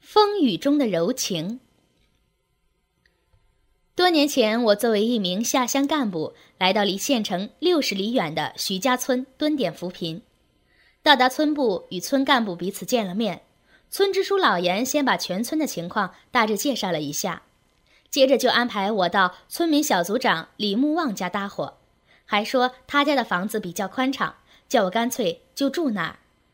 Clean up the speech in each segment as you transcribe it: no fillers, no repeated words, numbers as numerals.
风雨中的柔情。多年前，我作为一名下乡干部，来到离县城60里远的徐家村蹲点扶贫。到达村部，与村干部彼此见了面，村支书老严先把全村的情况大致介绍了一下，接着就安排我到村民小组长李木旺家搭伙，还说他家的房子比较宽敞，叫我干脆就住那儿。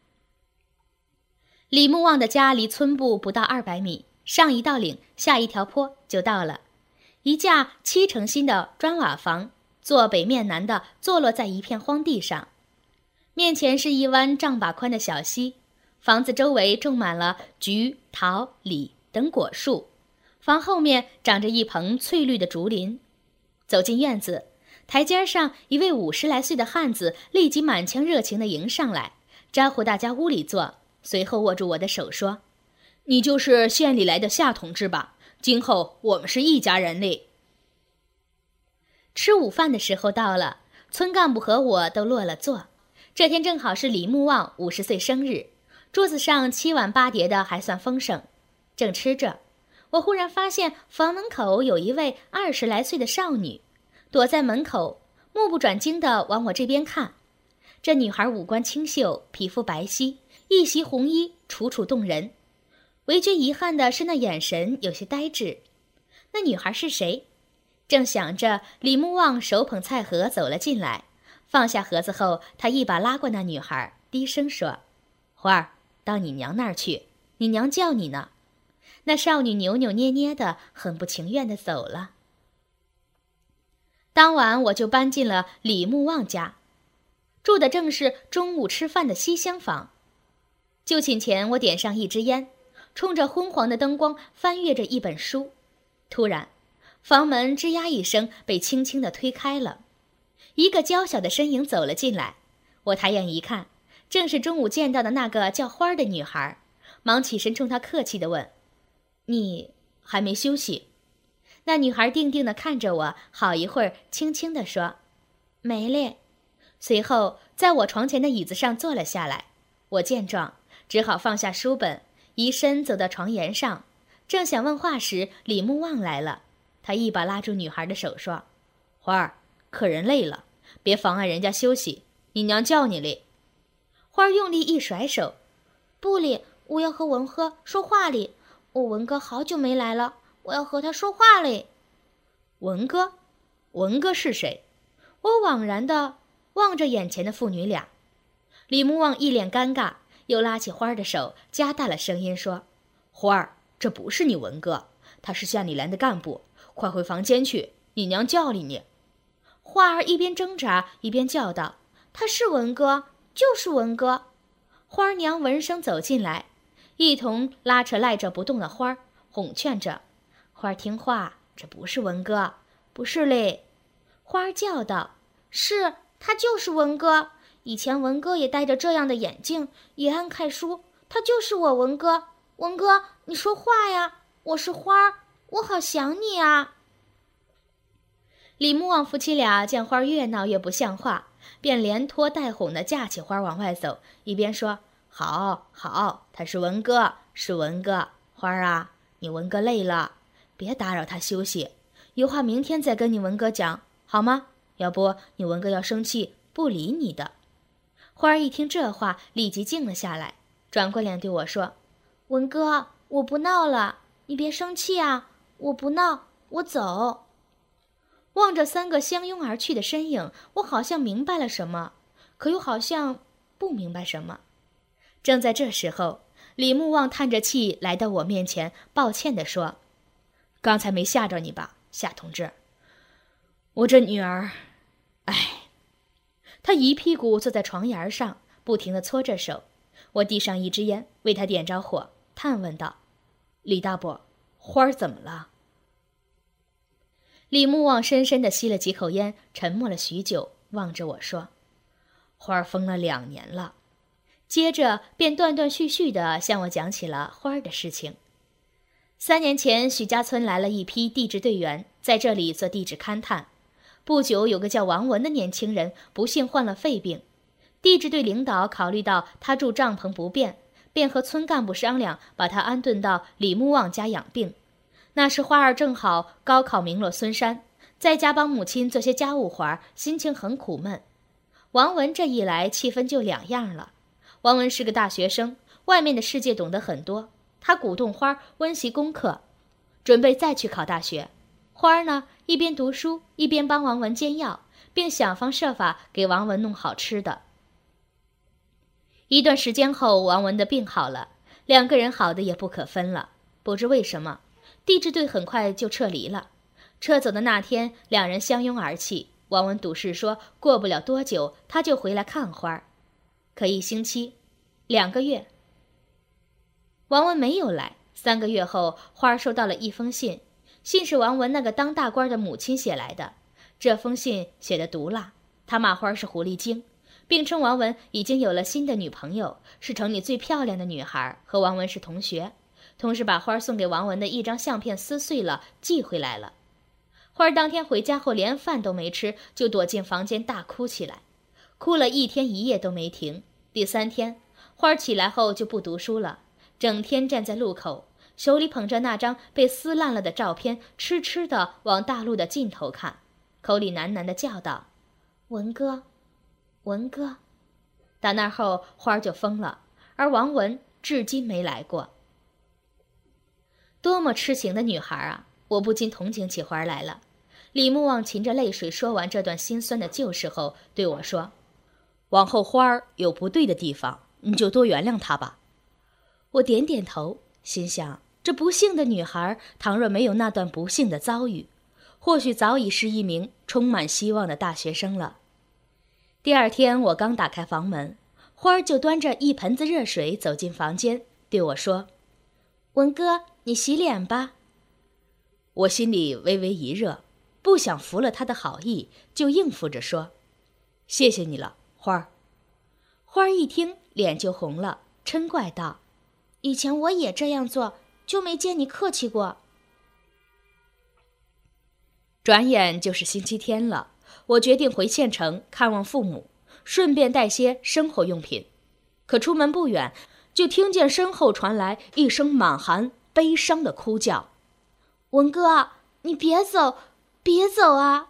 李木旺的家离村部不到200米，上一道岭，下一条坡就到了。一架7成新的砖瓦房，坐北面南的坐落在一片荒地上，面前是一湾丈把宽的小溪，房子周围种满了菊、桃、李等果树，房后面长着一棚翠绿的竹林。走进院子，台阶上一位50来岁的汉子立即满腔热情地迎上来，招呼大家屋里坐，随后握住我的手说：“你就是县里来的夏同志吧？今后我们是一家人哩。”吃午饭的时候到了，村干部和我都落了座。这天正好是李木旺50岁生日，桌子上7碗8碟的还算丰盛。正吃着，我忽然发现房门口有一位20来岁的少女，躲在门口，目不转睛地往我这边看。这女孩五官清秀，皮肤白皙，一袭红衣，楚楚动人。唯觉遗憾的是那眼神有些呆滞。那女孩是谁？正想着，李木旺手捧菜盒走了进来，放下盒子后，他一把拉过那女孩，低声说：“花儿，到你娘那儿去，你娘叫你呢。”那少女扭扭捏捏的，很不情愿的走了。当晚我就搬进了李木旺家，住的正是中午吃饭的西厢房。就寝前，我点上一支烟，冲着昏黄的灯光翻阅着一本书。突然，房门吱呀一声被轻轻地推开了，一个娇小的身影走了进来。我抬眼一看，正是中午见到的那个叫花儿的女孩，忙起身冲她客气地问：“你还没休息？”那女孩定定地看着我，好一会儿，轻轻地说：“没嘞。”随后在我床前的椅子上坐了下来。我见状，只好放下书本，移身走到床沿上，正想问话时，李木旺来了。他一把拉住女孩的手说：“花儿，客人累了，别妨碍人家休息，你娘叫你哩。”花儿用力一甩手：“不哩，我要和文哥说话哩，我文哥好久没来了，我要和他说话哩。”文哥？文哥是谁？我惘然地望着眼前的父女俩。李木旺一脸尴尬，又拉起花儿的手，加大了声音说：“花儿，这不是你文哥，他是县里来的干部，快回房间去，你娘叫哩你。”花儿一边挣扎一边叫道：“他是文哥，就是文哥。”花儿娘闻声走进来，一同拉扯赖着不动的花儿，哄劝着：“花儿听话，这不是文哥，不是嘞。”花儿叫道：“是，他就是文哥。以前文哥也戴着这样的眼镜，也爱看书，他就是我文哥。文哥，你说话呀，我是花儿，我好想你啊。”李木旺夫妻俩见花儿越闹越不像话，便连拖带哄地架起花儿往外走，一边说：“好好，他是文哥，是文哥。花儿啊，你文哥累了，别打扰他休息，有话明天再跟你文哥讲，好吗？要不你文哥要生气，不理你的。”花儿一听这话，立即静了下来，转过脸对我说：“文哥，我不闹了，你别生气啊，我不闹，我走。”望着3个相拥而去的身影，我好像明白了什么，可又好像不明白什么。正在这时候，李木旺叹着气来到我面前，抱歉地说：“刚才没吓着你吧，夏同志？我这女儿，哎。”他一屁股坐在床沿上，不停地搓着手。我递上一支烟，为他点着火，探问道：“李大伯，花儿怎么了？”李木旺深深地吸了几口烟，沉默了许久，望着我说：“花儿疯了2年了。”接着便断断续续地向我讲起了花儿的事情。3年前，许家村来了一批地质队员，在这里做地质勘探。不久，有个叫王文的年轻人不幸患了肺病，地质队领导考虑到他住帐篷不便， 便和村干部商量，把她安顿到李木旺家养病。那时花儿正好高考名落孙山，在家帮母亲做些家务活儿，心情很苦闷。王文这一来，气氛就两样了。王文是个大学生，外面的世界懂得很多，他鼓动花儿温习功课，准备再去考大学。花儿呢，一边读书一边帮王文煎药，并想方设法给王文弄好吃的。一段时间后，王文的病好了，两个人好的也不可分了。不知为什么，地质队很快就撤离了。撤走的那天，两人相拥而泣。王文赌誓说，过不了多久他就回来看花儿。可1星期、2个月，王文没有来。3个月后，花儿收到了一封信，信是王文那个当大官的母亲写来的。这封信写得毒辣，他骂花儿是狐狸精，并称王文已经有了新的女朋友，是城里最漂亮的女孩，和王文是同学。同时把花儿送给王文的一张相片撕碎了，寄回来了。花儿当天回家后连饭都没吃，就躲进房间大哭起来，哭了1天1夜都没停。第3天，花儿起来后就不读书了，整天站在路口，手里捧着那张被撕烂了的照片，痴痴地往大路的尽头看，口里喃喃地叫道：“文哥，文哥。”打那后，花儿就疯了，而王文至今没来过。多么痴情的女孩啊！我不禁同情起花儿来了。李木旺噙着泪水说完这段心酸的旧事后，对我说：“往后花儿有不对的地方，你就多原谅她吧。”我点点头，心想，这不幸的女孩，倘若没有那段不幸的遭遇，或许早已是一名充满希望的大学生了。第2天，我刚打开房门，花儿就端着一盆子热水走进房间，对我说：“文哥，你洗脸吧。”我心里微微一热，不想服了他的好意，就应付着说：“谢谢你了，花儿。”花儿一听，脸就红了，嗔怪道：“以前我也这样做，就没见你客气过。”转眼就是星期天了，我决定回县城看望父母，顺便带些生活用品。可出门不远，就听见身后传来一声满含悲伤的哭叫：“文哥，你别走，别走啊！”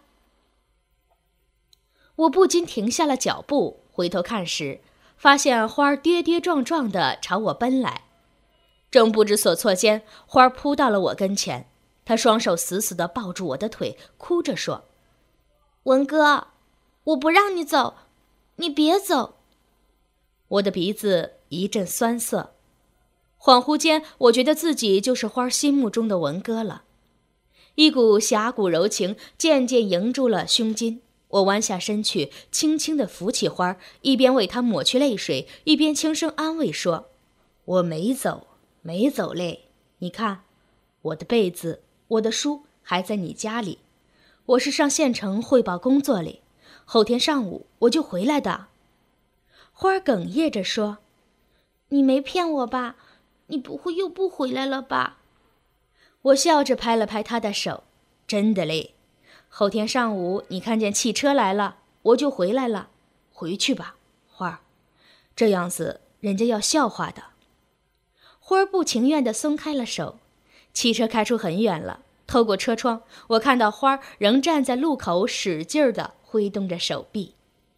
我不禁停下了脚步，回头看时，发现花儿跌跌撞撞地朝我奔来。正不知所措间，花儿扑到了我跟前，她双手死死地抱住我的腿，哭着说：“文哥，我不让你走，你别走。”我的鼻子一阵酸涩，恍惚间，我觉得自己就是花儿心目中的文哥了。一股侠骨柔情渐渐萦住了胸襟，我弯下身去，轻轻地扶起花儿，一边为她抹去泪水，一边轻声安慰说：“我没走，没走嘞。你看，我的被子，我的书还在你家里。我是上县城汇报工作哩，后天上午我就回来的。”花儿哽咽着说：“你没骗我吧？你不会又不回来了吧？”我笑着拍了拍他的手：“真的嘞，后天上午你看见汽车来了，我就回来了。回去吧，花儿，这样子人家要笑话的。”花儿不情愿地松开了手。汽车开出很远了，透过车窗，我看到花儿仍站在路口，使劲地挥动着手臂。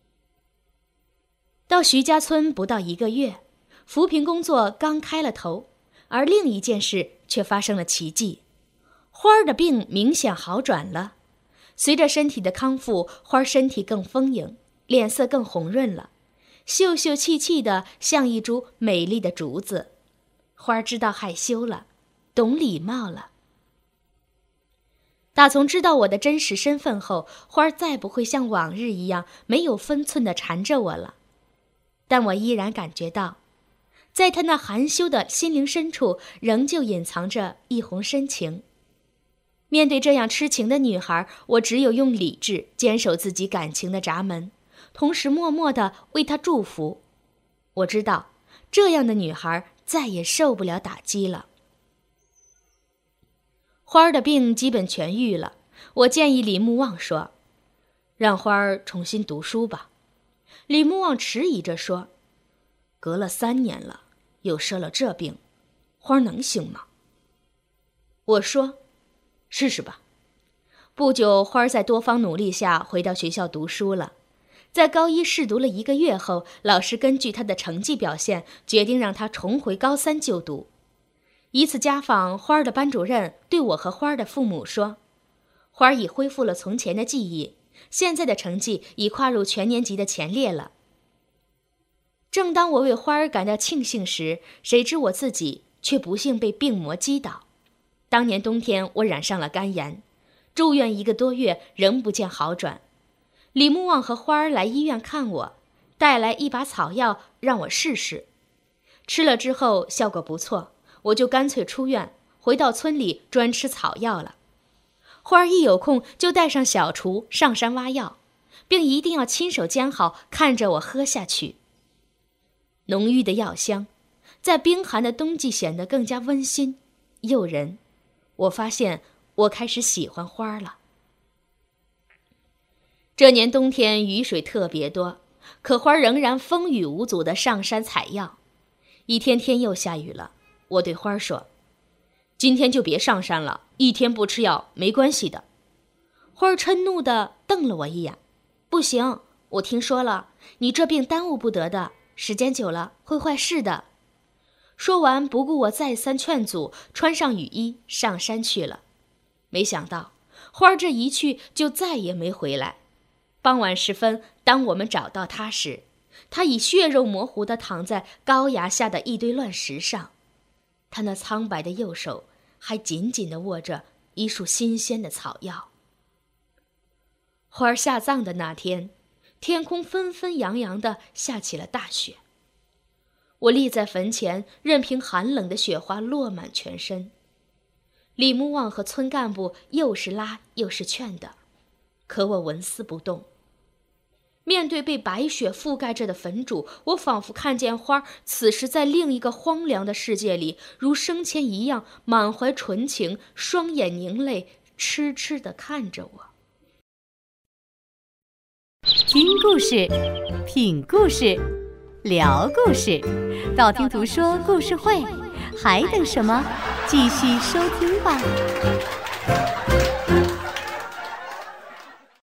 到徐家村不到1个月，扶贫工作刚开了头，而另一件事却发生了奇迹。花儿的病明显好转了，随着身体的康复，花儿身体更丰盈，脸色更红润了，秀秀气气的像一株美丽的竹子。花儿知道害羞了，懂礼貌了。打从知道我的真实身份后，花儿再不会像往日一样没有分寸地缠着我了。但我依然感觉到，在她那含羞的心灵深处，仍旧隐藏着一泓深情。面对这样痴情的女孩，我只有用理智坚守自己感情的闸门，同时默默地为她祝福。我知道，这样的女孩再也受不了打击了。花儿的病基本痊愈了，我建议李木旺说：“让花儿重新读书吧。”李木旺迟疑着说：“隔了3年了， 又生了这病，花儿能行吗？我说，试试吧。不久，花儿在多方努力下回到学校读书了。在高一试读了1个月后，老师根据他的成绩表现，决定让他重回高3就读。一次家访，花儿的班主任对我和花儿的父母说，花儿已恢复了从前的记忆，现在的成绩已跨入全年级的前列了。正当我为花儿感到庆幸时，谁知我自己却不幸被病魔击倒。当年冬天，我染上了肝炎，住院1个多月，仍不见好转。李木旺和花儿来医院看我，带来一把草药让我试试。吃了之后效果不错，我就干脆出院，回到村里专吃草药了。花儿一有空就带上小厨上山挖药，并一定要亲手煎好，看着我喝下去。浓郁的药香，在冰寒的冬季显得更加温馨、诱人。我发现我开始喜欢花儿了。这年冬天雨水特别多，可花儿仍然风雨无阻地上山采药。一天天又下雨了，我对花儿说，今天就别上山了，1天不吃药没关系的。花儿嗔怒地瞪了我一眼，不行，我听说了，你这病耽误不得的，时间久了会坏事的。说完不顾我再三劝阻，穿上雨衣上山去了。没想到花儿这一去就再也没回来。傍晚时分，当我们找到他时，他已血肉模糊地躺在高崖下的一堆乱石上，他那苍白的右手还紧紧地握着一束新鲜的草药。花儿下葬的那天，天空纷纷扬扬地下起了大雪。我立在坟前，任凭寒冷的雪花落满全身。李木旺和村干部又是拉又是劝的，可我纹丝不动。面对被白雪覆盖着的坟冢，我仿佛看见花此时在另一个荒凉的世界里，如生前一样满怀纯情，双眼凝泪，痴痴地看着我。 听故事，品故事，聊故事，道听途说故事会，还等什么？继续收听吧。